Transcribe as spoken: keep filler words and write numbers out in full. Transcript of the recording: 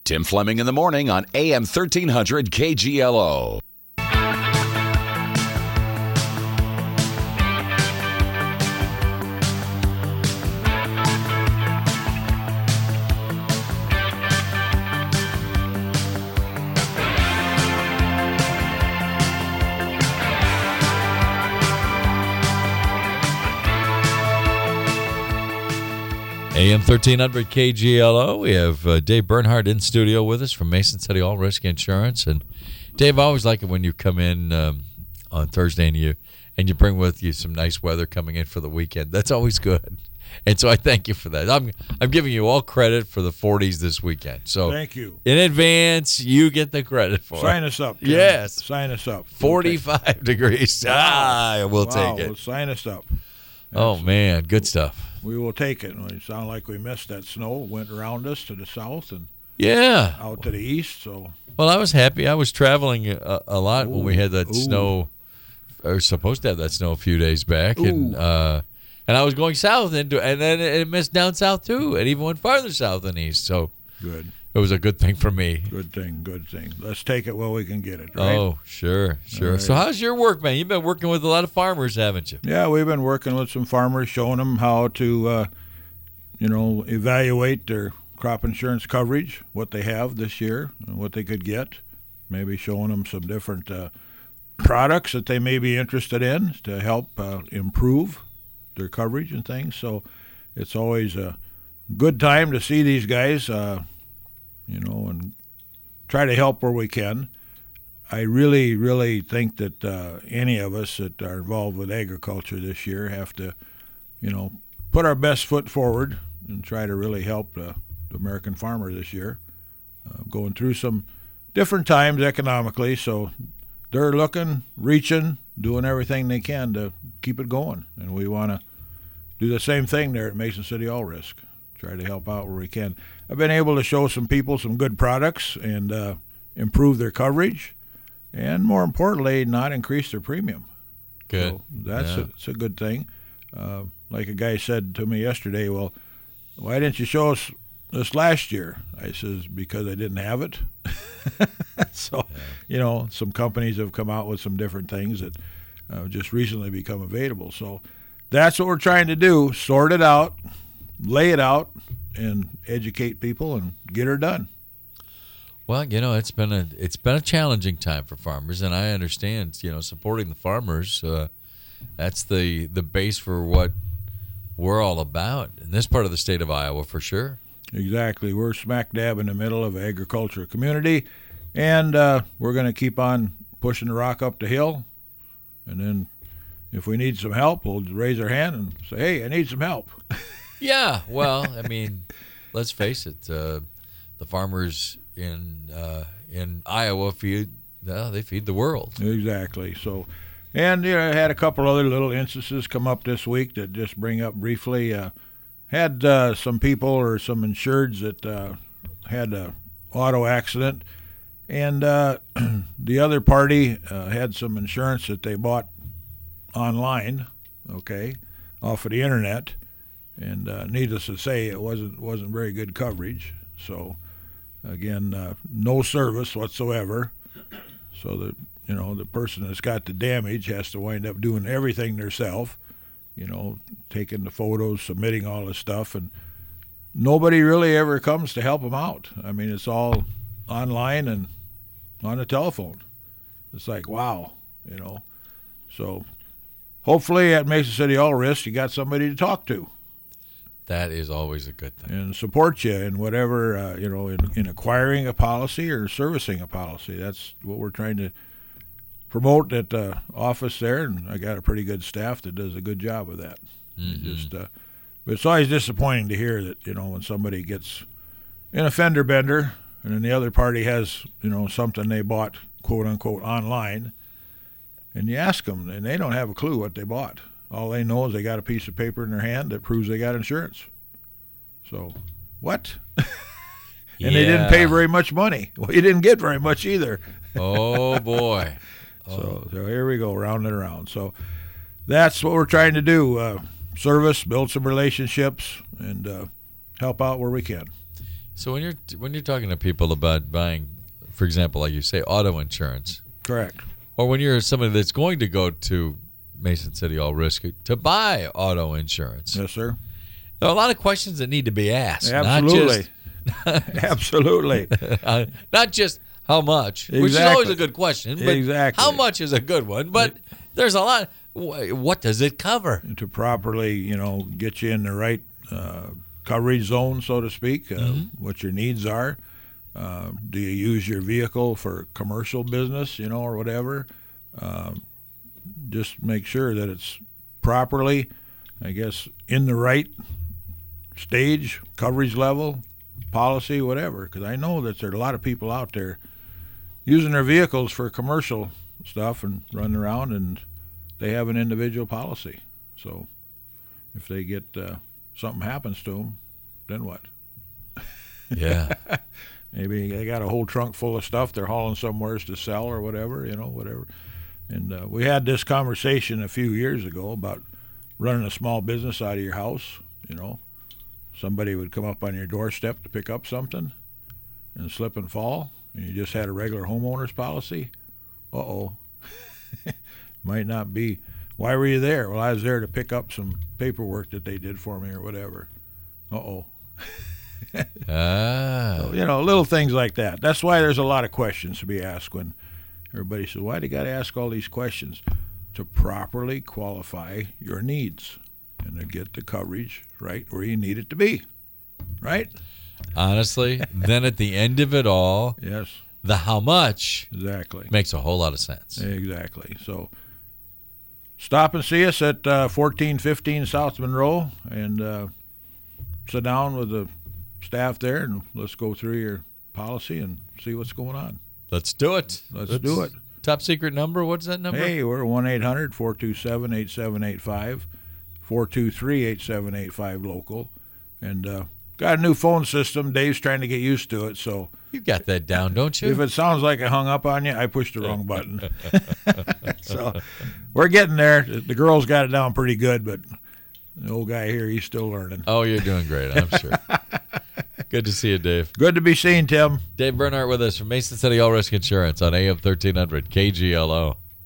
Tim Fleming in the morning on A M thirteen hundred K G L O. A M thirteen hundred K G L O. We have uh, Dave Bernhardt in studio with us from Mason City All Risk Insurance. And Dave, I always like it when you come in um, on Thursday and you and you bring with you some nice weather coming in for the weekend. That's always good. And so I thank you for that. I'm I'm giving you all credit for the forties this weekend. So thank you in advance. You get the credit for sign it. us up. Tim. Yes, sign us up. forty-five okay. degrees. Ah, we'll wow. take it. Well, sign us up. Oh man, good stuff. We will take it. It sounded like we missed that snow. It went around us to the south and yeah, out to the east. So well, I was happy. I was traveling a, a lot Ooh. when we had that Ooh. snow. Or supposed to have that snow a few days back, Ooh. and uh, and I was going south into, and then it missed down south too, and even went farther south and east. So good. It was a good thing for me. Good thing, good thing. Let's take it while we can get it, right? Oh, sure, sure. Right. So how's your work, man? You've been working with a lot of farmers, haven't you? Yeah, we've been working with some farmers, showing them how to, uh, you know, evaluate their crop insurance coverage, what they have this year, and what they could get. Maybe showing them some different uh, products that they may be interested in to help uh, improve their coverage and things. So it's always a good time to see these guys, uh, you know, and try to help where we can. I really, really think that uh, any of us that are involved with agriculture this year have to, you know, put our best foot forward and try to really help uh, the American farmer this year. Uh, going through some different times economically, so they're looking, reaching, doing everything they can to keep it going. And we want to do the same thing there at Mason City All Risk. Try to help out where we can. I've been able to show some people some good products and uh, improve their coverage, and more importantly, not increase their premium. Good. So that's yeah. a, it's a good thing. Uh, like a guy said to me yesterday, well, why didn't you show us this last year? I says, because I didn't have it. so, yeah. you know, some companies have come out with some different things that uh, just recently become available. So that's what we're trying to do, sort it out, lay it out, and educate people and get her done. Well, you know, it's been a it's been a challenging time for farmers, and I understand, you know, supporting the farmers, uh, that's the, the base for what we're all about in this part of the state of Iowa, for sure. Exactly. We're smack dab in the middle of an agriculture community, and uh, we're going to keep on pushing the rock up the hill, and then if we need some help, we'll raise our hand and say, hey, I need some help. Yeah, well, I mean, let's face it, uh, the farmers in uh, in Iowa feed uh, they feed the world. Exactly. So, and you know, I had a couple other little instances come up this week that just bring up briefly. Uh, had uh, some people or some insureds that uh, had an auto accident, and uh, the other party uh, had some insurance that they bought online, okay, off of the internet. And uh, needless to say, it wasn't wasn't very good coverage. So, again, uh, no service whatsoever. So that you know the person that's got the damage has to wind up doing everything themselves. You know, taking the photos, submitting all this stuff, and nobody really ever comes to help them out. I mean, it's all online and on the telephone. It's like, wow, you know. So, hopefully, at Mason City All Risk, you got somebody to talk to. That is always a good thing. And support you in whatever, uh, you know, in, in acquiring a policy or servicing a policy. That's what we're trying to promote at the office there, and I got a pretty good staff that does a good job of that. Mm-hmm. Just, uh, but it's always disappointing to hear that, you know, when somebody gets in a fender bender and then the other party has, you know, something they bought, quote unquote, online, and you ask them, and they don't have a clue what they bought. All they know is they got a piece of paper in their hand that proves they got insurance. So, what? and yeah. they didn't pay very much money. Well, you didn't get very much either. Oh, boy. Oh. So, so here we go, round and around. So that's what we're trying to do, uh, service, build some relationships, and uh, help out where we can. So when you're when you're talking to people about buying, for example, like you say, auto insurance, Correct. or when you're somebody that's going to go to Mason City All Risk to buy auto insurance, Yes, sir. there are a lot of questions that need to be asked. Absolutely. Not just, Absolutely. uh, not just how much, which is Exactly. always a good question, but Exactly. how much is a good one. But there's a lot. wh- What does it cover? To properly, you know, get you in the right uh, coverage zone, so to speak, uh, Mm-hmm. what your needs are. Uh, do you use your vehicle for commercial business, you know, or whatever? Um, just make sure that it's properly, I guess, in the right stage, coverage level, policy, whatever. Because I know that there are a lot of people out there using their vehicles for commercial stuff and running around, and they have an individual policy. So if they get uh, something happens to them, then what? Yeah. Maybe they got a whole trunk full of stuff they're hauling somewheres to sell or whatever, you know, whatever. And uh, we had this conversation a few years ago about running a small business out of your house, you know. Somebody would come up on your doorstep to pick up something and slip and fall, and you just had a regular homeowner's policy. Uh-oh. Might not be. Why were you there? Well, I was there to pick up some paperwork that they did for me or whatever. Uh-oh. Ah. You know, little things like that. That's why there's a lot of questions to be asked when everybody says, why do you got to ask all these questions? To properly qualify your needs and to get the coverage right where you need it to be. Right? Honestly, then at the end of it all, Yes, the how much exactly. makes a whole lot of sense. Exactly. So stop and see us at uh, fourteen fifteen South Monroe and uh, sit down with the staff there and let's go through your policy and see what's going on. Let's do it. Let's do it. Top secret number. What's that number? Hey, we're one eight hundred four two seven eight seven eight five, four two three eight seven eight five local. And uh, got a new phone system. Dave's trying to get used to it, so You got that down, don't you? if it sounds like I hung up on you, I pushed the wrong button. So we're getting there. The girls got it down pretty good, but the old guy here, he's still learning. Oh, you're doing great, I'm sure. Good to see you, Dave. Good to be seen, Tim. Dave Bernhardt with us from Mason City All Risk Insurance on A M thirteen hundred K G L O.